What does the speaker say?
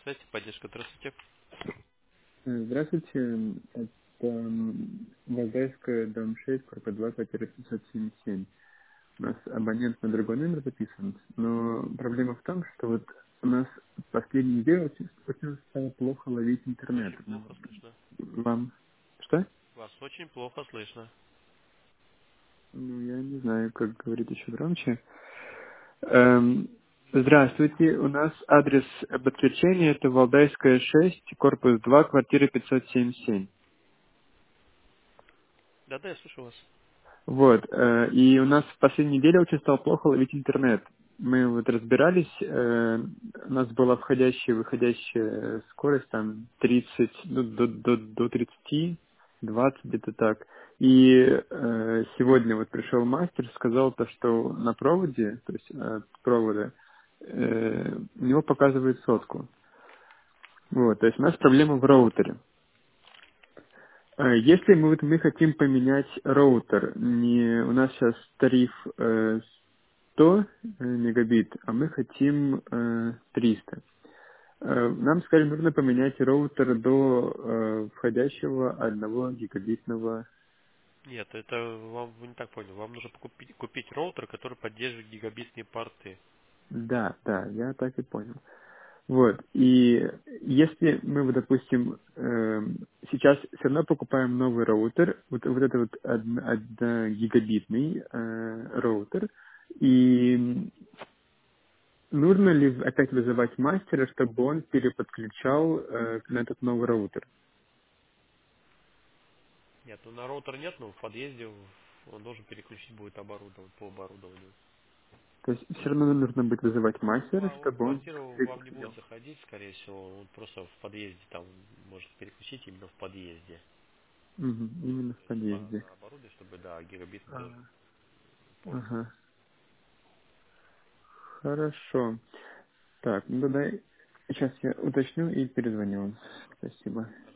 связи, поддержка, здравствуйте. Здравствуйте, это Валдайская, дом 6, корпус 2, квартира 577. У нас абонент на другой номер записан, но проблема в том, что вот у нас в последнюю неделю очень стало плохо ловить Вас интернет. очень плохо слышно. Вам что? Вас очень плохо слышно. Ну, я не знаю, как говорить еще громче. Эм, Здравствуйте, у нас адрес подключения это Валдайская 6, корпус 2, квартира 577. Да-да, я слышу вас. Вот, и у нас в последней неделе очень стало плохо ловить интернет. Мы вот разбирались, у нас была входящая и выходящая скорость там 30, ну, до 30, 20 где-то так. И сегодня вот пришел мастер, сказал то, что на проводе, то есть от провода, у него показывает сотку. Вот, то есть у нас проблема в роутере. Если мы хотим поменять роутер, не у нас сейчас тариф 100 мегабит, а мы хотим 300. Нам, скажем, нужно поменять роутер до входящего 1 гигабитного. Нет, это вам вы не так поняли. Вам нужно купить роутер, который поддерживает гигабитные порты. Да, да, я так и понял. Вот. И если мы, вот, допустим, сейчас все равно покупаем новый роутер, вот это вот 1 гигабитный роутер, и нужно ли опять вызывать мастера, чтобы он переподключал на этот новый роутер? Нет, ну на роутер нет, но в подъезде он должен переключить будет оборудование по оборудованию. То есть все равно нужно будет вызывать Ну, мастера, а он в чтобы он квартиру вам не будет переподключал. заходить, скорее всего, он просто в подъезде там может переключить именно в подъезде. Мгм, именно в подъезде. На оборудование, чтобы, да, гигабитный А, должен пользоваться. ага, хорошо. Так, ну тогда сейчас я уточню и перезвоню вам. Спасибо.